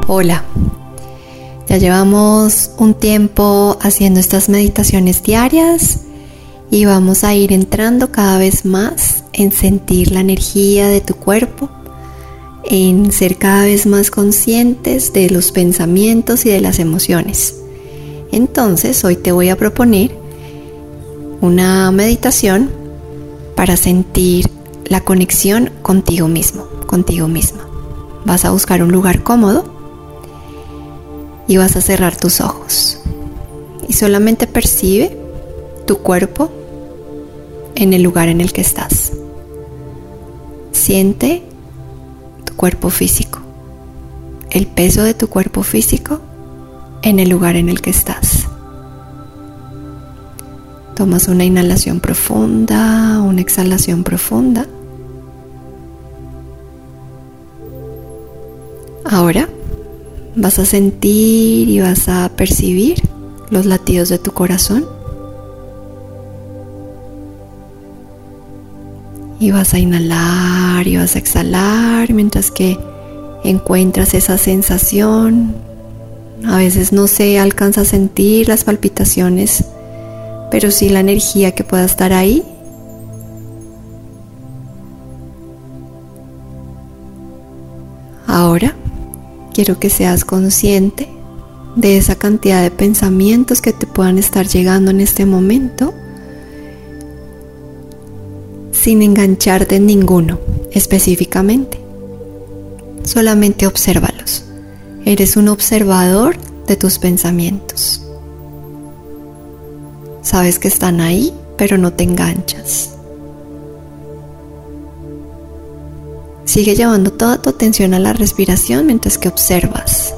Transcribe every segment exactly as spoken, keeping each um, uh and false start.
Hola, ya llevamos un tiempo haciendo estas meditaciones diarias y vamos a ir entrando cada vez más en sentir la energía de tu cuerpo, en ser cada vez más conscientes de los pensamientos y de las emociones. Entonces, hoy te voy a proponer una meditación para sentir la conexión contigo mismo, contigo misma. Vas a buscar un lugar cómodo y vas a cerrar tus ojos y solamente percibe tu cuerpo en el lugar en el que estás. Siente tu cuerpo físico, el peso de tu cuerpo físico en el lugar en el que estás. Tomas una inhalación profunda, una exhalación profunda. Ahora vas a sentir y vas a percibir los latidos de tu corazón. Y vas a inhalar y vas a exhalar mientras que encuentras esa sensación. A veces no se alcanza a sentir las palpitaciones, pero sí la energía que pueda estar ahí. Ahora quiero que seas consciente de esa cantidad de pensamientos que te puedan estar llegando en este momento, sin engancharte en ninguno específicamente. Solamente obsérvalos. Eres un observador de tus pensamientos. Sabes que están ahí, pero no te enganchas. Sigue llevando toda tu atención a la respiración mientras que observas.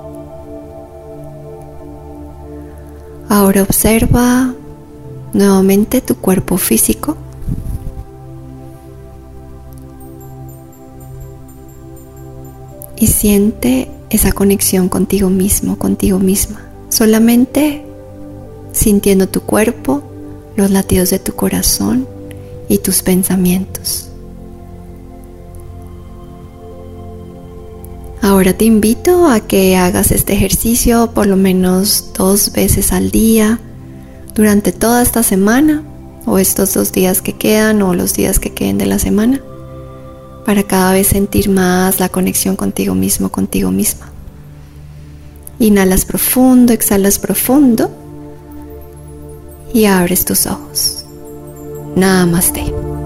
Ahora observa nuevamente tu cuerpo físico. Y siente esa conexión contigo mismo, contigo misma. Solamente sintiendo tu cuerpo, los latidos de tu corazón y tus pensamientos. Ahora te invito a que hagas este ejercicio por lo menos dos veces al día durante toda esta semana, o estos dos días que quedan, o los días que queden de la semana, para cada vez sentir más la conexión contigo mismo, contigo misma. Inhalas profundo, exhalas profundo y abres tus ojos. Namaste.